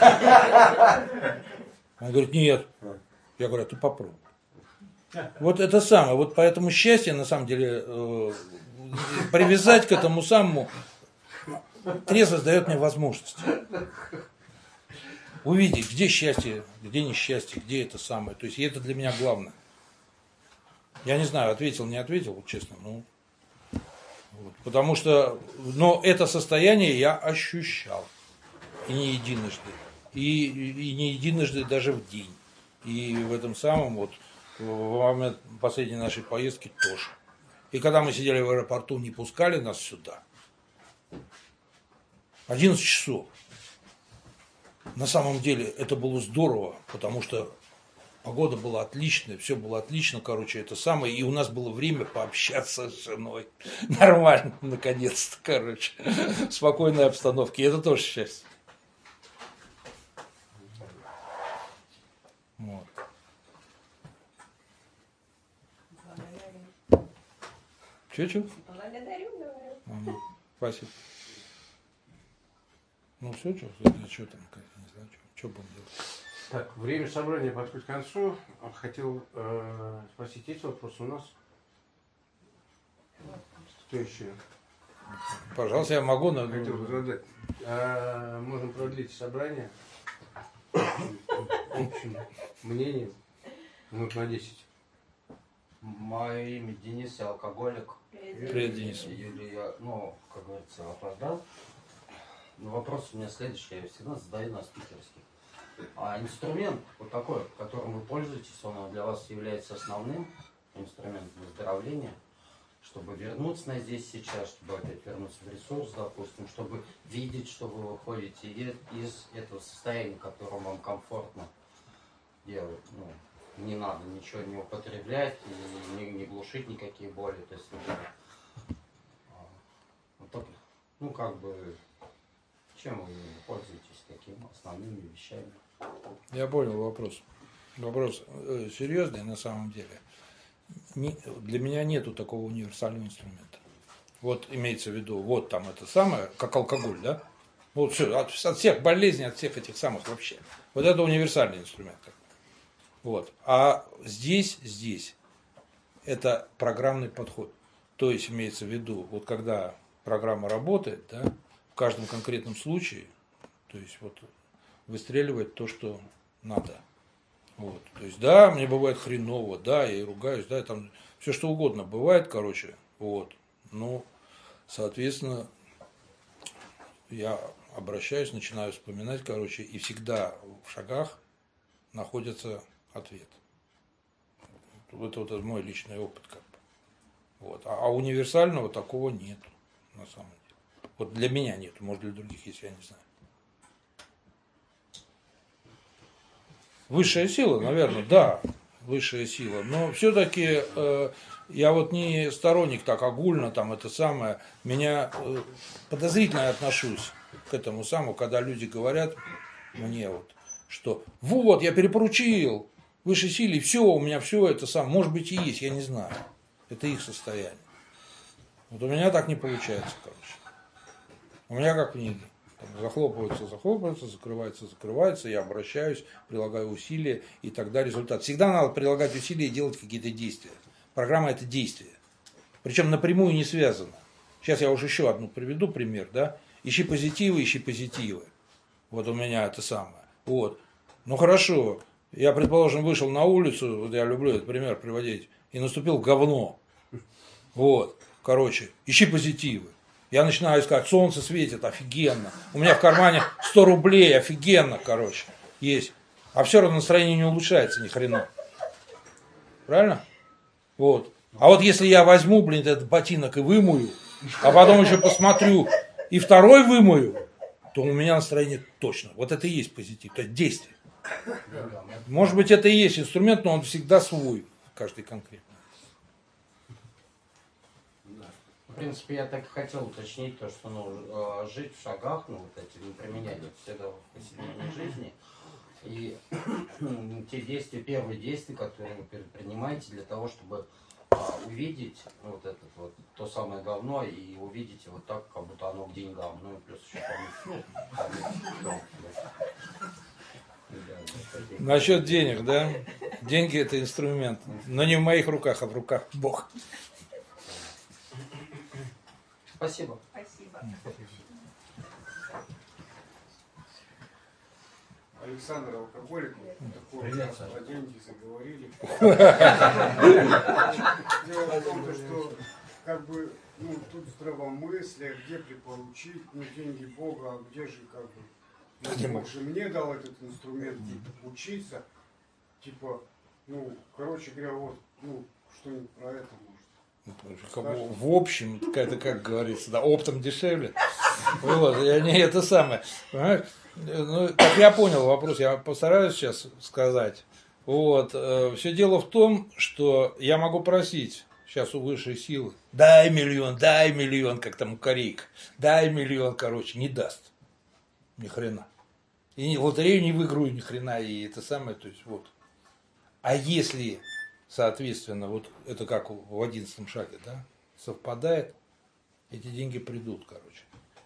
Он говорит, нет. Я говорю, а ты попробуй. Вот это самое. Вот поэтому счастье, на самом деле, э, привязать к этому самому, трезвость дает мне возможность увидеть, где счастье, где несчастье, где это самое. То есть, и это для меня главное. Я не знаю, ответил, не ответил, вот честно. Ну, вот, потому что, но это состояние я ощущал. И не единожды. И, и не единожды даже в день. И в этом самом, вот, во момент последней нашей поездки тоже. И когда мы сидели в аэропорту, не пускали нас сюда. одиннадцать часов. На самом деле это было здорово, потому что погода была отличная, все было отлично, короче, это самое, и у нас было время пообщаться с женой. Нормально, наконец-то, короче, в спокойной обстановке, и это тоже счастье. Вот. Че-че? Благодарю, говорю. Ага. Спасибо. Ну все, что, что там, не знаю, что, что будем делать. Так, время собрания подходит к концу. Хотел э, спросить, есть вопросы у нас? Кто еще? Пожалуйста, я могу, но... Хотел бы задать. А, можем продлить собрание общим мнением минут на десять. Мое имя Денис, я алкоголик. Привет, Денис. Или я, ну, как говорится, опоздал. Но вопрос у меня следующий, я всегда задаю на спикерских. А инструмент вот такой, которым вы пользуетесь, он для вас является основным инструментом выздоровления, чтобы вернуться на здесь сейчас, чтобы опять вернуться в ресурс, допустим, чтобы видеть, что вы выходите из этого состояния, в котором вам комфортно делать. Ну, не надо ничего не употреблять, и не, не глушить никакие боли. То есть, ну, ну, как бы, чем вы пользуетесь, какими основными вещами? Я понял вопрос. Вопрос э, серьезный на самом деле. Не, для меня нету такого универсального инструмента. Вот имеется в виду, вот там это самое, как алкоголь, да? Вот все, от, от всех болезней, от всех этих самых вообще. Вот это универсальный инструмент. Вот. А здесь, здесь, это программный подход. То есть имеется в виду, вот когда программа работает, да, в каждом конкретном случае, то есть вот выстреливает то, что надо. Вот. То есть, да, мне бывает хреново, да, я и ругаюсь, да, там все что угодно бывает, короче, вот. Ну, соответственно, я обращаюсь, начинаю вспоминать, короче, и всегда в шагах находится ответ. Это вот мой личный опыт, как бы. Вот. А, а универсального такого нету, на самом деле. Вот для меня нету, может для других есть, я не знаю. Высшая сила, наверное, да, высшая сила. Но все-таки э, я вот не сторонник так огульно, там это самое, меня э, подозрительно отношусь к этому самому, когда люди говорят мне вот, что вот, я перепоручил высшей силе, все, у меня все это самое, может быть и есть, я не знаю. Это их состояние. Вот у меня так не получается, короче. У меня как в книге. Захлопывается, захлопывается, закрывается, закрывается, я обращаюсь, прилагаю усилия, и тогда результат. Всегда надо прилагать усилия и делать какие-то действия. Программа – это действие. Причем напрямую не связано. Сейчас я уже еще одну приведу пример, да. Ищи позитивы, ищи позитивы. Вот у меня это самое. Вот. Ну хорошо, я, предположим, вышел на улицу, вот я люблю этот пример приводить, и наступил говно. Вот, короче, ищи позитивы. Я начинаю искать, солнце светит, офигенно. У меня в кармане сто рублей, офигенно, короче, есть. А все равно настроение не улучшается ни хрена. Правильно? Вот. А вот если я возьму, блин, этот ботинок и вымою, а потом еще посмотрю и второй вымою, то у меня настроение точно. Вот это и есть позитив, то есть действие. Может быть, это и есть инструмент, но он всегда свой, каждый конкретно. В принципе, я так и хотел уточнить то, что ну, жить в шагах, ну, вот эти, не применять это всегда в повседневной жизни. И те действия, первые действия, которые вы предпринимаете для того, чтобы а, увидеть вот это вот, то самое говно и увидеть его так, как будто оно к деньгам. Ну и плюс еще помыть, ну, помыть, да, да. Насчет денег, да? Деньги это инструмент. Но не в моих руках, а в руках Бога. Спасибо. Спасибо. Александр алкоголик, такой Привет, раз Саша. про деньги заговорили. Дело в том, что как бы ну тут здравомыслие, где припоручить, ну деньги Бога, а где же как бы ну, Бог же мне дал этот инструмент учиться, типа, ну, короче говоря, вот, ну, что-нибудь про это может. В общем, это как говорится, да, оптом дешевле. Вот, я не это самое. Понимаешь? Ну, как я понял вопрос, я постараюсь сейчас сказать. Вот, э, все дело в том, что я могу просить сейчас у высшей силы, дай миллион, дай миллион, как там у корейк, дай миллион, короче, не даст. Ни хрена. И ни лотерею не выиграю, ни хрена, и это самое, то есть вот. А если, соответственно, вот это как в одиннадцатом шаге, да, совпадает, эти деньги придут, короче.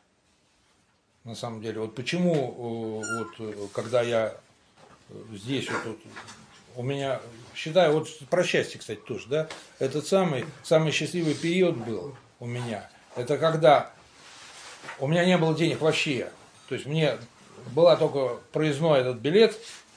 На самом деле, вот почему, вот, когда я здесь, вот, вот, у меня, считаю, вот про счастье, кстати, тоже, да, этот самый, самый счастливый период был у меня, это когда у меня не было денег вообще, то есть мне была только проездной этот билет,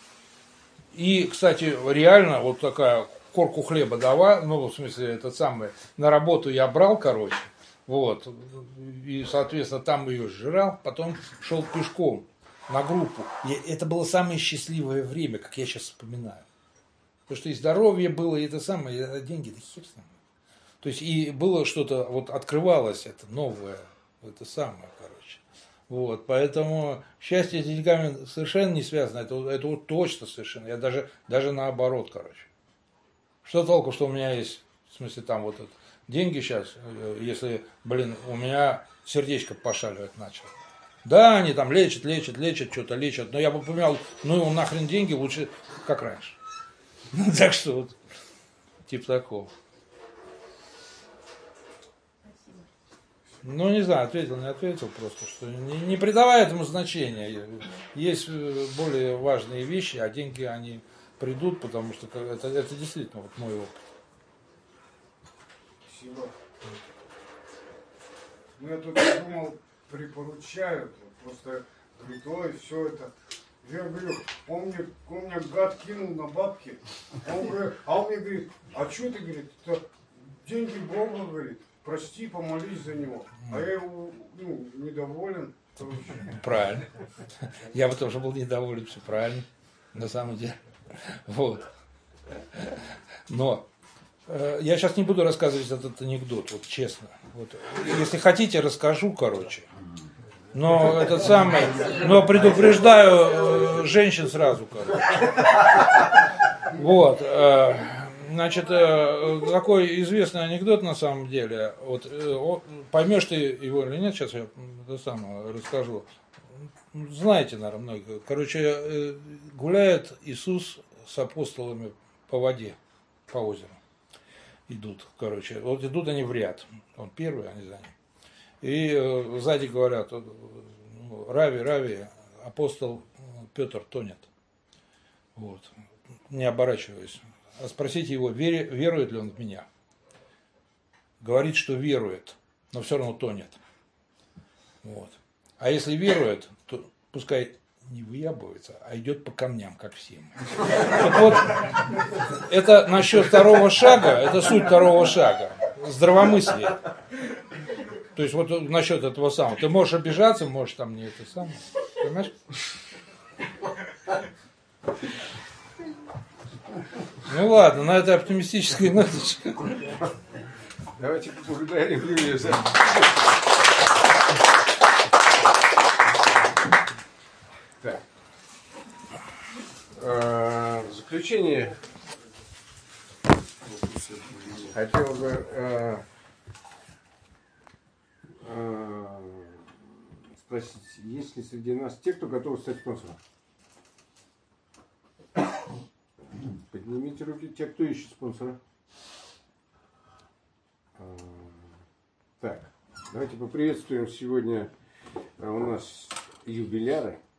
и, кстати, реально вот такая корку хлеба дава, ну, в смысле, этот самый, на работу я брал, короче, вот, и, соответственно, там ее сжирал, потом шел пешком на группу. И это было самое счастливое время, как я сейчас вспоминаю. Потому что и здоровье было, и это самое, и деньги, да хер с ним. То есть, и было что-то, вот открывалось это новое, это самое, короче. Вот, поэтому счастье с деньгами совершенно не связано, это, это вот точно совершенно, я даже, даже наоборот, короче. Что толку, что у меня есть, в смысле, там вот это, деньги сейчас, если, блин, у меня сердечко пошаливать начало. Да, они там лечат, лечат, лечат, что-то лечат, но я бы поменял, ну нахрен деньги, лучше как раньше. Так что вот, типа такого. Ну, не знаю, ответил, не ответил, просто, что не, не придавая этому значения. Есть более важные вещи, а деньги, они придут, потому что это, это действительно вот мой опыт. Спасибо. Ну, я тут думал, припоручают, просто говорит, ой, все это. Я говорю, он мне, он мне гад кинул на бабки, а он, говорит, а он мне говорит, а что ты, говорит, это деньги Бога, говорит, прости, помолись за него. А я его, ну, недоволен. Короче. Правильно. Я бы тоже был недоволен, все правильно, на самом деле. Вот. Но э, я сейчас не буду рассказывать этот анекдот, вот честно. Вот. Если хотите, расскажу, короче. Но этот самый, но предупреждаю э, женщин сразу, короче. Вот. Э, значит, э, такой известный анекдот на самом деле. Вот, э, поймешь ты его или нет, сейчас я это самое расскажу. Знаете, наверное, многие. Короче, э, гуляет Иисус с апостолами по воде, по озеру. Идут, короче. Вот идут они в ряд. Он первый, они за ним. И э, сзади говорят, ну, Рави, Рави, апостол Петр тонет. Вот. Не оборачиваясь. А спросите его, вере, верует ли он в меня? Говорит, что верует, но все равно тонет. Вот. А если верует, то пускай не выябывается, а идет по камням, как всем. Так вот, это насчет второго шага, это суть второго шага. Здравомыслие. То есть вот насчет этого самого. Ты можешь обижаться, можешь там не это самое. Понимаешь? Ну ладно, на этой оптимистической ноточке. Давайте поблагодарим Юрия за... Так. В заключение хотел бы э, э, спросить, есть ли среди нас те, кто готов стать спонсором? Поднимите руки, те, кто ищет спонсора. Так, давайте поприветствуем сегодня у нас юбиляры.